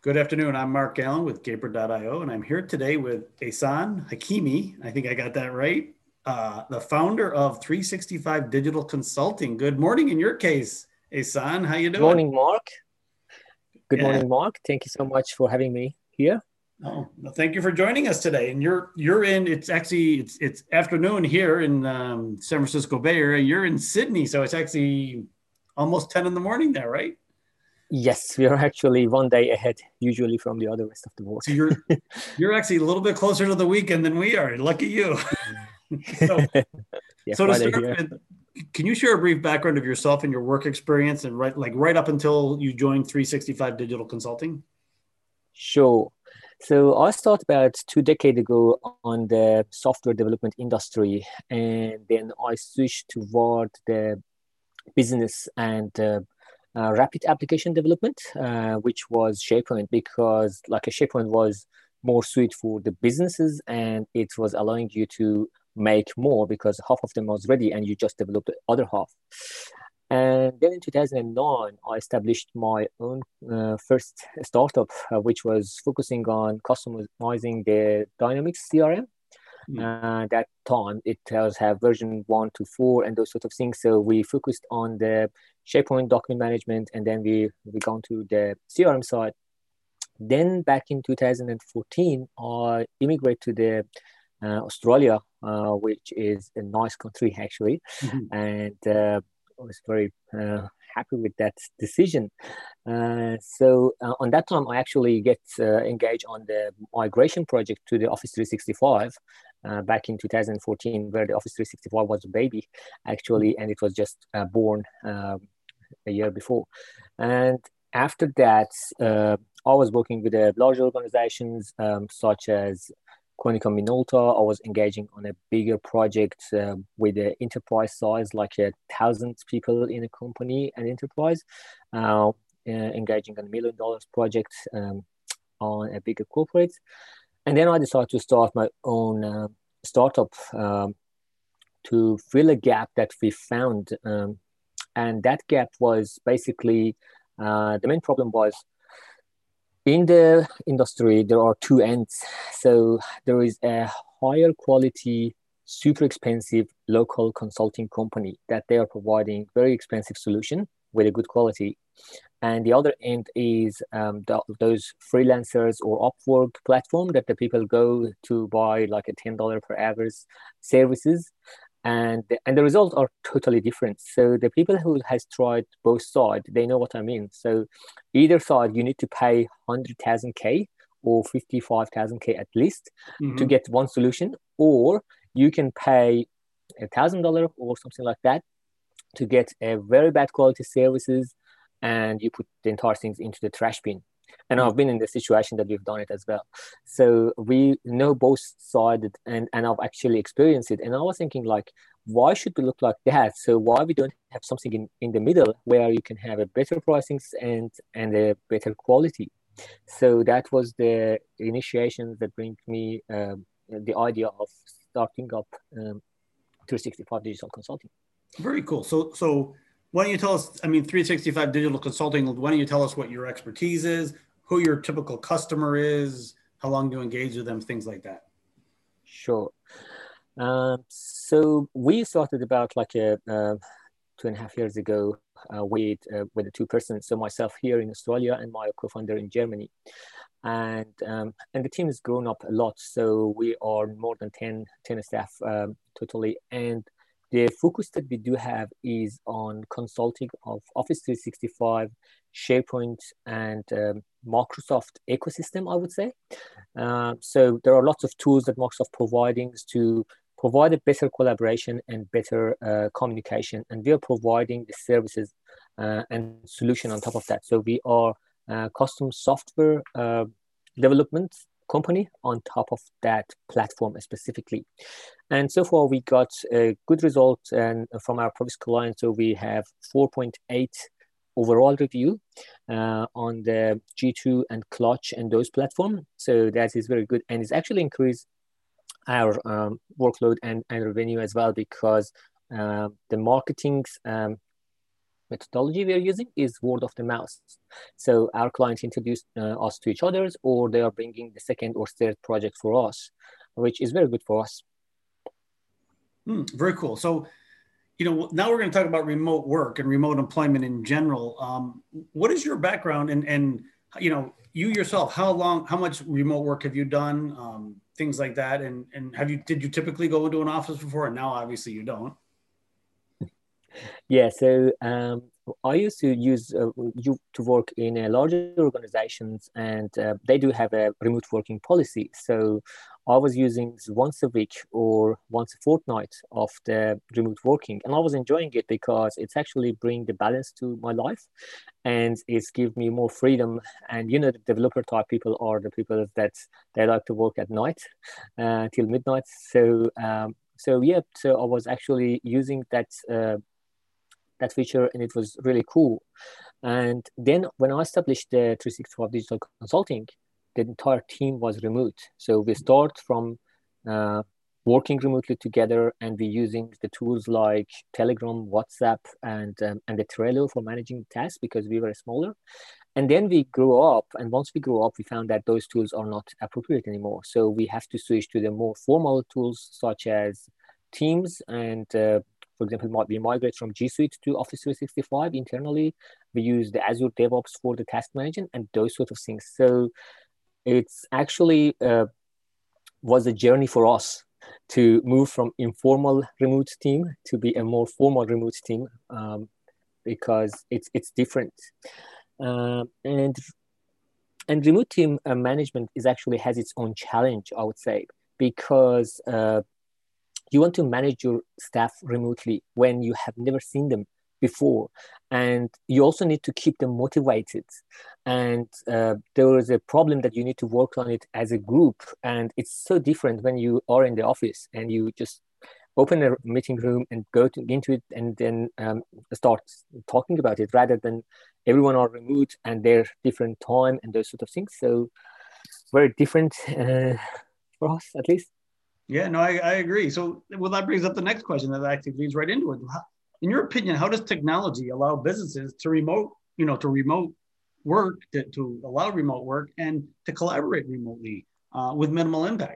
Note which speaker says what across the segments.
Speaker 1: Good afternoon. I'm Mark Allen with Gaper.io, and I'm here today with Ehsan Hakimi. I think I got that right. The founder of 365 Digital Consulting. Good morning in your case, Ehsan. How you
Speaker 2: Good
Speaker 1: doing?
Speaker 2: morning, Mark. Good
Speaker 1: Yeah.
Speaker 2: morning, Mark. Thank you so much for having me here.
Speaker 1: Oh, well, thank you for joining us today. And you're in. It's actually it's afternoon here in San Francisco Bay Area. You're in Sydney, so it's actually almost 10 in the morning there, right?
Speaker 2: Yes, we are actually one day ahead, usually from the other rest of the world.
Speaker 1: So you're actually a little bit closer to the weekend than we are. Lucky you. So
Speaker 2: Yeah,
Speaker 1: So to
Speaker 2: Friday
Speaker 1: start
Speaker 2: here.
Speaker 1: with, can you share a brief background of yourself and your work experience and right up until you joined 365 Digital Consulting?
Speaker 2: Sure. So I started about 2 decades ago on the software development industry, and then I switched toward the business and rapid application development, which was SharePoint, because like a SharePoint was more suited for the businesses and it was allowing you to make more because half of them was ready and you just developed the other half. And then in 2009, I established my own first startup, which was focusing on customizing the Dynamics CRM.
Speaker 1: Hmm.
Speaker 2: That time it does have version 1 to 4 and those sort of things. So we focused on the SharePoint document management, and then we gone to the CRM side. Then back in 2014, I immigrated to the Australia, which is a nice country actually,
Speaker 1: Mhm.
Speaker 2: and I was very happy with that decision. So on that time, I actually get engaged on the migration project to the Office 365 back in 2014, where the Office 365 was a baby actually, and it was just born a year before. And after that, I was working with large organizations such as Konica Minolta. I was engaging on a bigger project with an enterprise size, like 1,000 people in a company and enterprise, engaging on $1 million project on a bigger corporate. And then I decided to start my own startup to fill a gap that we found. And that gap was basically the main problem was in the industry, there are two ends. So there is a higher quality, super expensive local consulting company that they are providing very expensive solution with a good quality. And the other end is those freelancers or Upwork platform that the people go to buy like a $10 per hours services, and the results are totally different. So the people who has tried both sides, they know what I mean. So either side, you need to pay 100,000 K or 55,000 K at least to
Speaker 1: Mhm.
Speaker 2: get one solution, or you can pay $1,000 or something like that to get a very bad quality services, and you put the entire things into the trash bin. And
Speaker 1: Mm.
Speaker 2: I've been in the situation that we've done it as well. So we know both sides, and I've actually experienced it. And I was thinking like, why should we look like that? So why we don't have something in the middle where you can have a better pricing and a better quality? So that was the initiation that bring me the idea of starting up 365 Digital Consulting.
Speaker 1: Very cool. So why don't you tell us, I mean, 365 Digital Consulting, why don't you tell us what your expertise is, who your typical customer is, how long you engage with them, things like that.
Speaker 2: Sure. So we started about like 2.5 years ago with the two persons. So myself here in Australia and my co-founder in Germany, and the team has grown up a lot. So we are more than 10 staff totally, and the focus that we do have is on consulting of Office 365, SharePoint, and Microsoft ecosystem, I would say. So there are lots of tools that Microsoft providing to provide a better collaboration and better communication, and we are providing the services and solution on top of that. So we are custom software development company on top of that platform specifically. And so far we got a good result and from our previous clients. So we have 4.8 overall review on the G2 and Clutch and those platforms. So that is very good, and it's actually increased our workload and revenue as well, because the marketing methodology we are using is word of the mouth. So our clients introduce us to each others, or they are bringing the second or third project for us, which is very good for us.
Speaker 1: Very cool. So, now we're going to talk about remote work and remote employment in general. What is your background and you yourself, how much remote work have you done? Things like that. And did you typically go into an office before? And now obviously you don't.
Speaker 2: Yeah, so I used to use you to work in larger organizations, and they do have a remote working policy. So I was using once a week or once a fortnight of the remote working, and I was enjoying it because it's actually bring the balance to my life, and it's give me more freedom. And the developer type people are the people that they like to work at night till midnight. So so I was actually using that feature, and it was really cool. And then when I established the 365 Digital Consulting, the entire team was remote. So we start from working remotely together, and we're using the tools like Telegram, WhatsApp, and the Trello for managing tasks because we were smaller. And then we grew up, and once we grew up, we found that those tools are not appropriate anymore. So we have to switch to the more formal tools such as Teams and for example, we migrate from G Suite to Office 365 internally. We use the Azure DevOps for the task management and those sort of things. So it's actually was a journey for us to move from informal remote team to be a more formal remote team because it's different. And remote team management actually has its own challenge, I would say, because you want to manage your staff remotely when you have never seen them before. And you also need to keep them motivated. And there is a problem that you need to work on it as a group. And it's so different when you are in the office and you just open a meeting room and go into it and then start talking about it, rather than everyone are remote and their different time and those sort of things. So very different for us, at least.
Speaker 1: Yeah, no, I agree. So, well, that brings up the next question that actually leads right into it. In your opinion, how does technology allow businesses to remote work, to allow remote work and to collaborate remotely with minimal impact?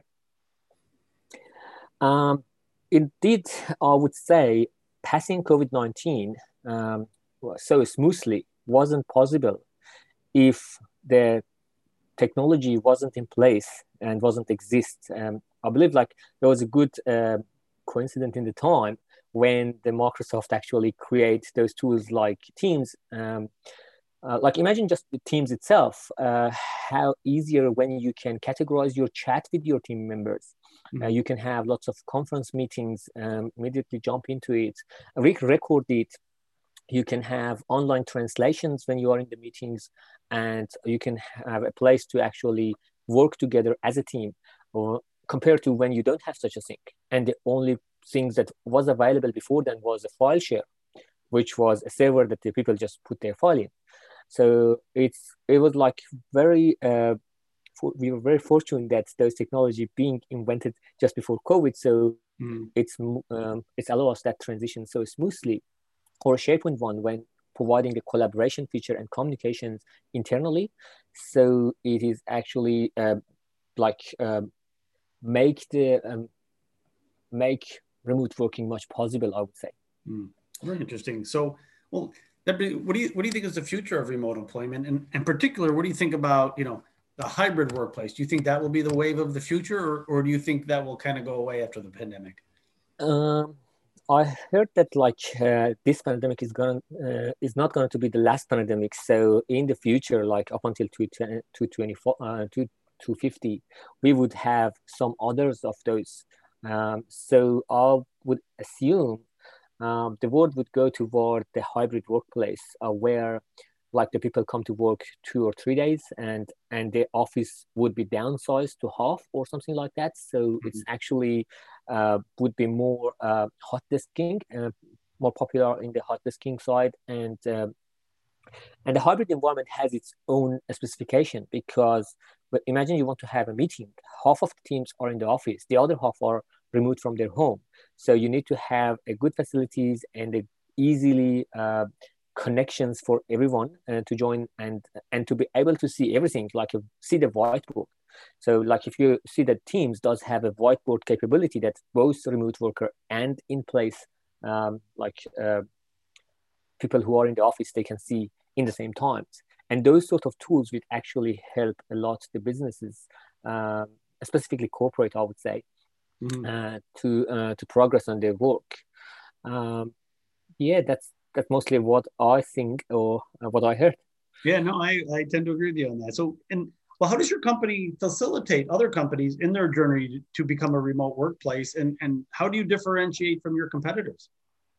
Speaker 2: Indeed, I would say passing COVID-19 so smoothly wasn't possible if the technology wasn't in place and wasn't exist. I believe there was a good coincidence in the time when the Microsoft actually create those tools like Teams. Imagine just the Teams itself, how easier when you can categorize your chat with your team members. You can have lots of conference meetings, immediately jump into it, record it. You can have online translations when you are in the meetings, and you can have a place to actually work together as a team, or compared to when you don't have such a thing. And the only things that was available before then was a file share, which was a server that the people just put their file in. So it was very we were very fortunate that those technology being invented just before COVID. So it's allowed us that transition so smoothly. Or SharePoint one when providing the collaboration feature and communications internally. So it is actually make remote working much possible, I would say.
Speaker 1: Very interesting. So, well, what do you think is the future of remote employment? And in particular, what do you think about, the hybrid workplace? Do you think that will be the wave of the future, or do you think that will kind of go away after the pandemic?
Speaker 2: I heard that this pandemic is not going to be the last pandemic. So in the future, up until 250, we would have some others of those. So I would assume the world would go toward the hybrid workplace where the people come to work 2 or 3 days and the office would be downsized to half or something like that. So it's actually would be more hot desking, more popular in the hot desking side. And the hybrid environment has its own specification, because imagine you want to have a meeting. Half of the teams are in the office, the other half are remote from their home. So you need to have a good facilities and a easily connections for everyone to join and to be able to see everything, like see the whiteboard. So like if you see that Teams does have a whiteboard capability that both remote worker and in place people who are in the office, they can see in the same times. And those sort of tools would actually help a lot the businesses, specifically corporate, I would say, to progress on their work. Yeah, that's mostly what I think or what I heard.
Speaker 1: Yeah, no, I tend to agree with you on that. So, well, how does your company facilitate other companies in their journey to become a remote workplace? And how do you differentiate from your competitors?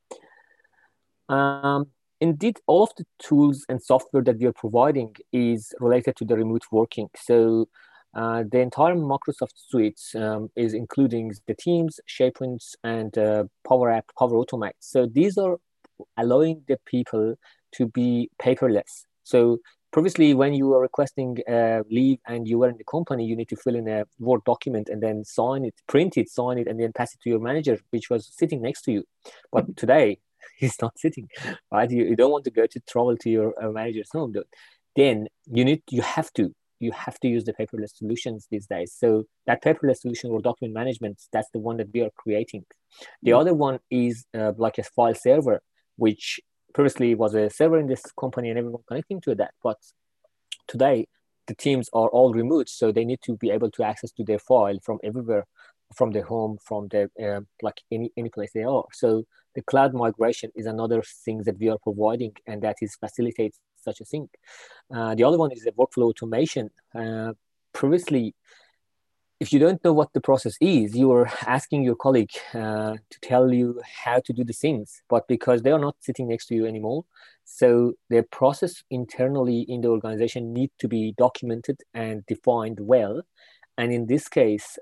Speaker 2: Indeed, all of the tools and software that we are providing is related to the remote working. So the entire Microsoft suite is including the Teams, SharePoint, and Power App, Power Automate. So these are allowing the people to be paperless. So previously, when you were requesting leave and you were in the company, you need to fill in a Word document and then sign it, print it, sign it, and then pass it to your manager, which was sitting next to you. But today, he's not sitting, right? You don't want to go to travel to your manager's home. Then you have to use the paperless solutions these days. So that paperless solution or document management, that's the one that we are creating. The other one is like a file server, which previously was a server in this company and everyone connecting to that. But today, the teams are all remote, so they need to be able to access to their file from everywhere, from their home, from their like any place they are. So the cloud migration is another thing that we are providing, and that is facilitates such a thing. The other one is the workflow automation. Previously, if you don't know what the process is, you are asking your colleague to tell you how to do the things, but because they are not sitting next to you anymore, so the process internally in the organization need to be documented and defined well. And in this case,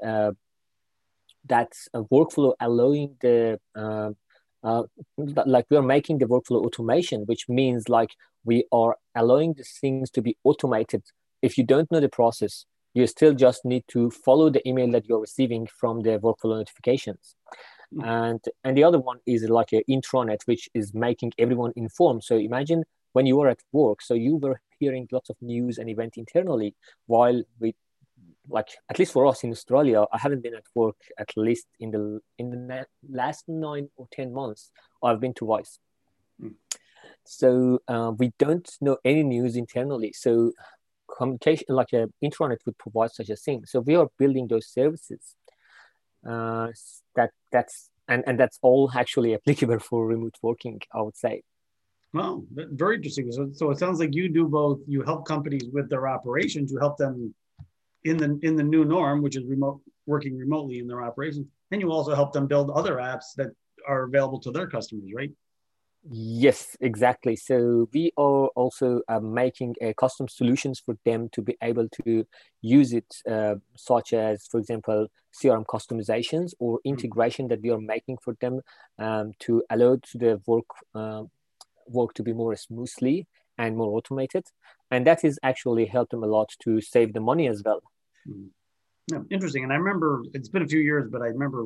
Speaker 2: that's a workflow allowing the like we are making the workflow automation, which means like we are allowing the things to be automated. If you don't know the process, you still just need to follow the email that you're receiving from the workflow notifications. And the other one is like an intranet, which is making everyone informed. So imagine when you were at work, so you were hearing lots of news and event internally, while we, like at least for us in Australia, I haven't been at work at least in the last 9 or 10 months. I've been twice. So we don't know any news internally. So communication, like an intranet, would provide such a thing. So we are building those services. That's all actually applicable for remote working, I would say.
Speaker 1: Wow, very interesting. So it sounds like you do both. You help companies with their operations. You help them in the new norm, which is working remotely in their operations, and you also help them build other apps that are available to their customers, right?
Speaker 2: Yes, exactly. So we are also making custom solutions for them to be able to use it, such as, for example, CRM customizations or integration that we are making for them to allow to the work to be more smoothly and more automated. And that is actually helped them a lot to save the money as well.
Speaker 1: Yeah, interesting. And I remember, it's been a few years, but I remember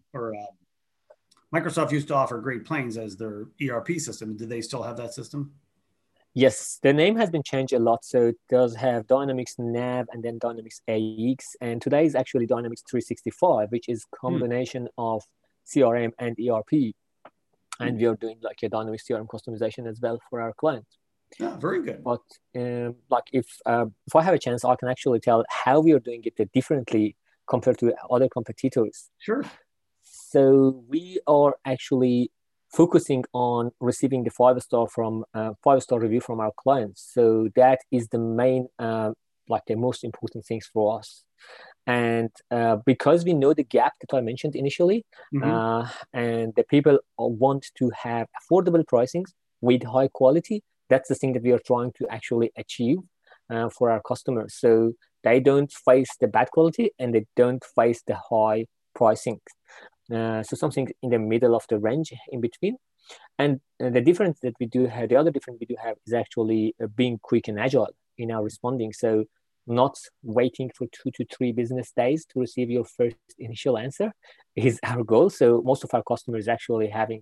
Speaker 1: Microsoft used to offer Great Plains as their ERP system. Do they still have that system?
Speaker 2: Yes, the name has been changed a lot. So it does have Dynamics Nav and then Dynamics AX. And today is actually Dynamics 365, which is combination of CRM and ERP. And we are doing like a Dynamics CRM customization as well for our clients.
Speaker 1: Yeah, very good.
Speaker 2: But like if I have a chance, I can actually tell how we are doing it differently compared to other competitors.
Speaker 1: Sure.
Speaker 2: So we are actually focusing on receiving the 5-star review from our clients. So that is the main, like the most important things for us. And because we know the gap that I mentioned initially, and the people want to have affordable pricings with high quality, that's the thing that we are trying to actually achieve for our customers. So they don't face the bad quality and they don't face the high pricing. So something in the middle of the range in between. And the difference that we do have, the other difference we do have is actually being quick and agile in our responding. So not waiting for 2 to 3 business days to receive your first initial answer is our goal. So most of our customers actually having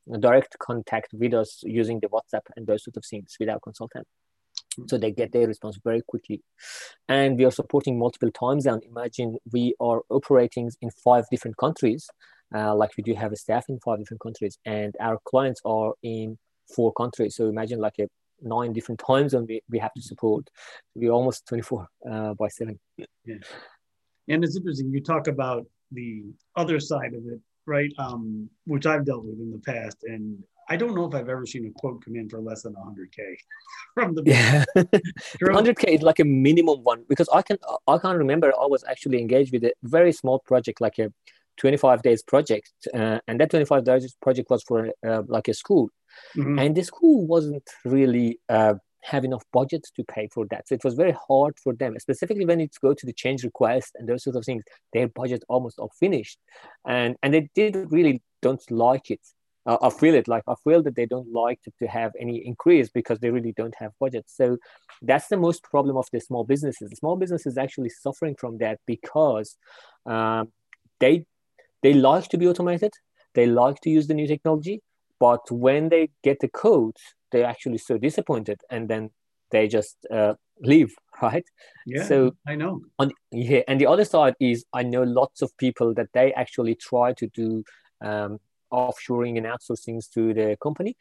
Speaker 2: direct contact with us using the WhatsApp and those sort of things with our consultant. So they get their response very quickly. And we are supporting multiple time zones. Imagine we are operating in 5 different countries, like we do have a staff in 5 different countries, and our clients are in 4 countries. So imagine like a 9 different time zones we have to support. We're almost 24 by 7.
Speaker 1: Yeah. And it's interesting, you talk about the other side of it, right? Which I've dealt with in the past. And I don't know if I've ever seen a quote come in for less than 100K from the
Speaker 2: Yeah. The
Speaker 1: True.
Speaker 2: 100K is like a minimum one, because I can't remember. I was actually engaged with a very small project, like a 25 days project, and that 25 days project was for like a school, and the school wasn't really have enough budget to pay for that. So it was very hard for them, specifically when it's go to the change request and those sort of things. Their budget almost all finished, and they did really don't like it. I feel it, like I feel that they don't like to have any increase because they really don't have budget. So that's the most problem of the small businesses. The small businesses actually suffering from that because um, they they like to be automated, they like to use the new technology, but when they get the code, they're actually so disappointed, and then they just leave, right?
Speaker 1: Yeah,
Speaker 2: So
Speaker 1: I know.
Speaker 2: and the other side is I know lots of people that they actually try to do offshoring and outsourcing to the company,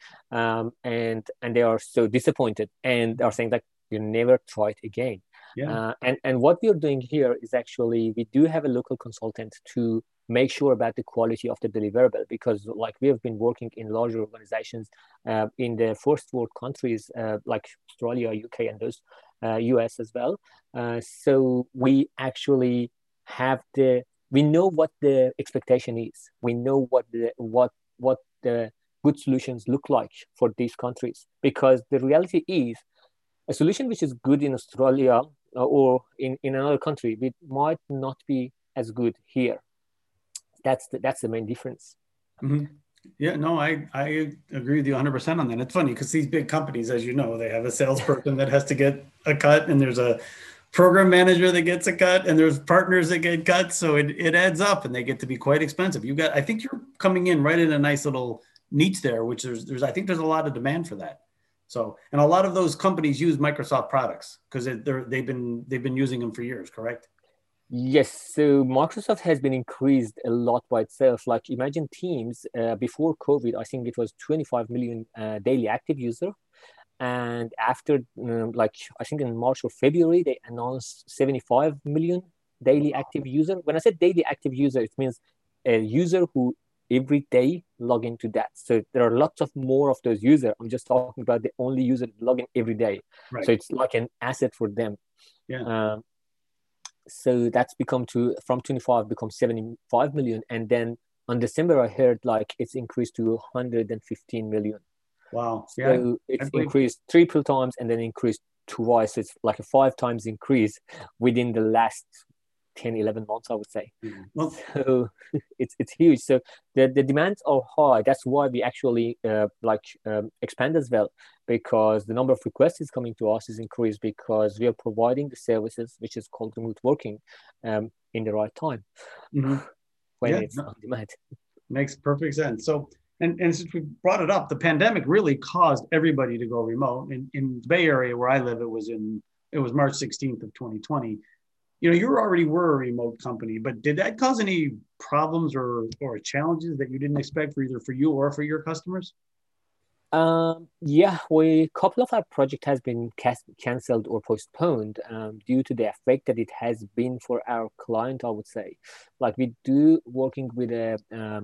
Speaker 2: and they are so disappointed and are saying that you never try it again.
Speaker 1: Yeah.
Speaker 2: And what we are doing here is actually we do have a local consultant to make sure about the quality of the deliverable, because like we have been working in larger organizations in the first world countries like Australia, UK, and those US as well. So we actually have we know what the expectation is. We know what the good solutions look like for these countries, because the reality is a solution which is good in Australia or in another country, it might not be as good here. That's the main difference.
Speaker 1: Mm-hmm. Yeah, no, I agree with you 100% on that. It's funny because these big companies, as you know, they have a salesperson that has to get a cut, and there's a program manager that gets a cut, and there's partners that get cut. So it adds up, and they get to be quite expensive. I think you're coming in right in a nice little niche there, which I think there's a lot of demand for that. So, and a lot of those companies use Microsoft products because they've been using them for years, correct?
Speaker 2: Yes, so Microsoft has been increased a lot by itself. Like imagine Teams before COVID, I think it was 25 million daily active user. And after like I think in March or February, they announced 75 million daily active user. When I said daily active user, it means a user who every day log into that. So there are lots of more of those users. I'm just talking about the only user that log in every day.
Speaker 1: Right.
Speaker 2: So it's like an asset for them.
Speaker 1: Yeah.
Speaker 2: So that's become from 25 become 75 million, and then on December I heard like it's increased to 115 million.
Speaker 1: Wow. Yeah,
Speaker 2: So it's increased triple times and then increased twice. It's like a 5 times increase within the last 10, 11 months, I would say. Well, so it's huge. So the demands are high. That's why we actually expand as well, because the number of requests is coming to us is increased because we are providing the services, which is called remote working, in the right time when it's on demand.
Speaker 1: Makes perfect sense. So, and since we brought it up, the pandemic really caused everybody to go remote. In the Bay Area where I live, it was March 16th of 2020. You already were a remote company, but did that cause any problems or challenges that you didn't expect for either for you or for your customers?
Speaker 2: Yeah, a couple of our project has been cancelled or postponed due to the effect that it has been for our client, I would say. Like we do working with a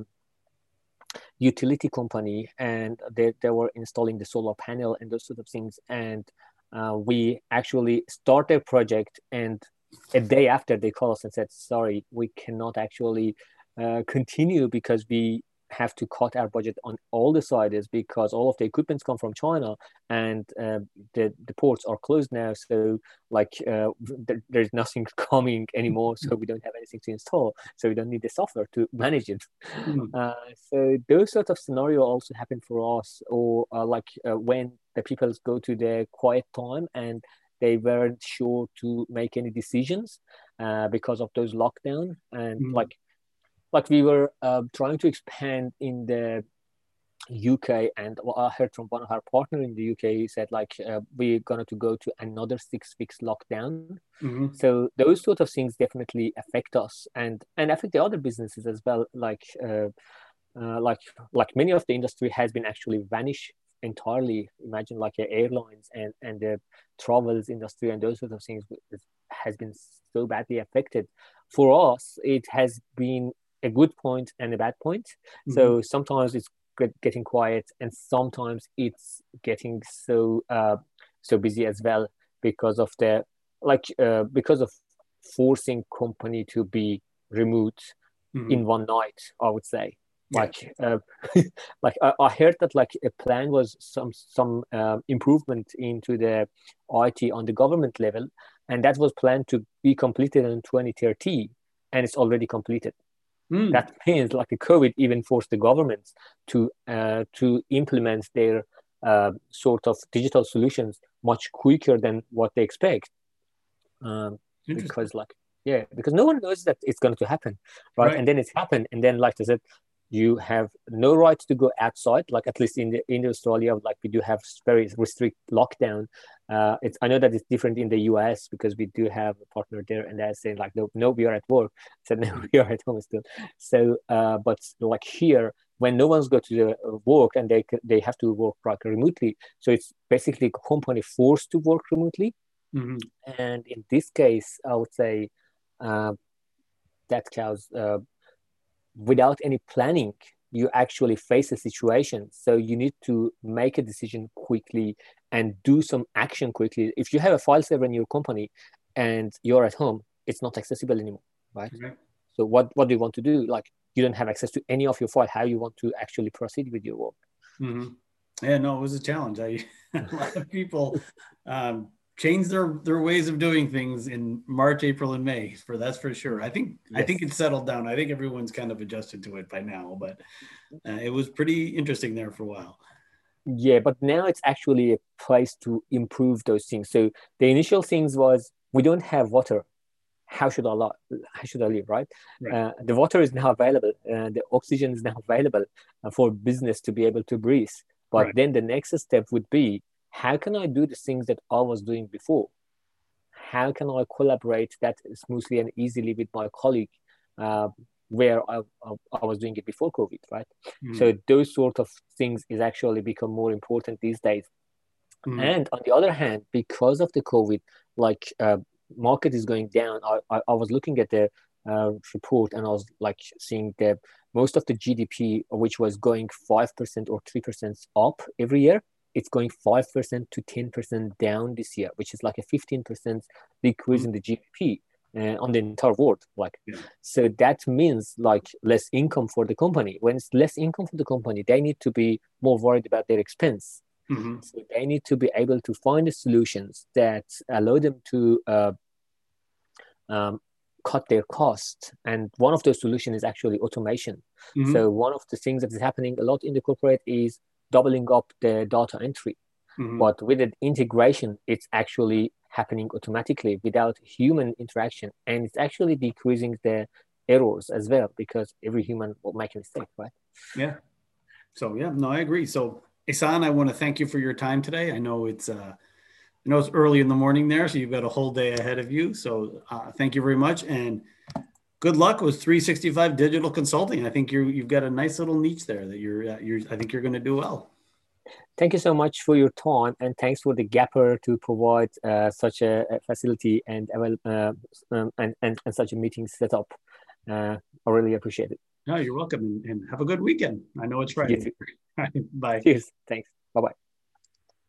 Speaker 2: utility company, and they were installing the solar panel and those sort of things. And we actually started a project, and a day after they called us and said, sorry, we cannot actually continue because we have to cut our budget on all the sides because all of the equipments come from China, and the ports are closed now. So there's nothing coming anymore. So we don't have anything to install. So we don't need the software to manage it. So those sort of scenario also happen for us, or when the people go to the quiet time and they weren't sure to make any decisions because of those lockdown, and like we were trying to expand in the UK, and what I heard from one of our partner in the UK, he said like we're going to go to another 6 weeks lockdown.
Speaker 1: Hmm.
Speaker 2: So those sort of things definitely affect us and affect the other businesses as well. Uh, like like many of the industry has been actually vanished entirely. Imagine like airlines and the travels industry and those sort of things has been so badly affected. For us, it has been a good point and a bad point.
Speaker 1: Hmm.
Speaker 2: So sometimes it's getting quiet, and sometimes it's getting so busy as well because of the because of forcing company to be remote
Speaker 1: Hmm.
Speaker 2: in one night, I would say.
Speaker 1: Yeah.
Speaker 2: Like, like I heard that like a plan was some improvement into the IT on the government level, and that was planned to be completed in 2030, and it's already completed.
Speaker 1: Mm.
Speaker 2: That means like the COVID even forced the governments to implement their sort of digital solutions much quicker than what they expect. um,
Speaker 1: Interesting.
Speaker 2: because like yeah, because no one knows that it's going to happen, right?
Speaker 1: Right.
Speaker 2: And then it's happened, and then like I said, you have no right to go outside. Like at least in Australia, like we do have very restrict lockdown. It's I know that it's different in the US because we do have a partner there, and they're saying like no, we are at work. So no, we are at home still. So but like here, when no one's go to the work and they have to work like remotely, so it's basically company forced to work remotely.
Speaker 1: Hmm.
Speaker 2: And in this case, I would say uh, that cows, without any planning, you actually face a situation. So you need to make a decision quickly and do some action quickly. If you have a file server in your company and you're at home, it's not accessible anymore, right?
Speaker 1: Right.
Speaker 2: So what do you want to do? Like you don't have access to any of your file. How you want to actually proceed with your work?
Speaker 1: Hmm. Yeah, no, it was a challenge. A lot of people changed their ways of doing things in March, April, and May. That's for sure. I think
Speaker 2: Yes.
Speaker 1: it's settled down. I think everyone's kind of adjusted to it by now, but it was pretty interesting there for a while.
Speaker 2: Yeah, but now it's actually a place to improve those things. So the initial things was we don't have water. How should I how should I live, right?
Speaker 1: Right.
Speaker 2: The water is now available, the oxygen is now available for business to be able to breathe. But
Speaker 1: Right.
Speaker 2: then the next step would be how can I do the things that I was doing before? How can I collaborate that smoothly and easily with my colleague uh, where I was doing it before COVID, right?
Speaker 1: Mm-hmm.
Speaker 2: So those sort of things is actually become more important these days.
Speaker 1: Mm-hmm.
Speaker 2: And on the other hand, because of the COVID, like market is going down. I was looking at the report and I was like seeing that most of the GDP, which was going 5% or 3% up every year, it's going 5% to 10% down this year, which is like a 15% decrease in the GDP on the entire world. Like,
Speaker 1: Yeah.
Speaker 2: so that means like less income for the company. When it's less income for the company, they need to be more worried about their expense.
Speaker 1: Mm-hmm.
Speaker 2: So they need to be able to find the solutions that allow them to um, cut their costs. And one of those solutions is actually automation.
Speaker 1: Mm-hmm.
Speaker 2: So one of the things that is happening a lot in the corporate is doubling up the data entry.
Speaker 1: Mm-hmm.
Speaker 2: But with the integration, it's actually happening automatically without human interaction. And it's actually decreasing the errors as well because every human will make a mistake, right?
Speaker 1: Yeah. So yeah, no, I agree. So Isan, I want to thank you for your time today. I know it's early in the morning there, so you've got a whole day ahead of you. So thank you very much, and good luck with 365 Digital Consulting. I think you've got a nice little niche there that you're. I think you're going to do well.
Speaker 2: Thank you so much for your time, and thanks for the Gapper to provide such a facility and and such a meeting setup. I really appreciate it.
Speaker 1: No, you're welcome, and have a good weekend. I know it's
Speaker 2: You
Speaker 1: Friday.
Speaker 2: too.
Speaker 1: Bye.
Speaker 2: Cheers. Thanks.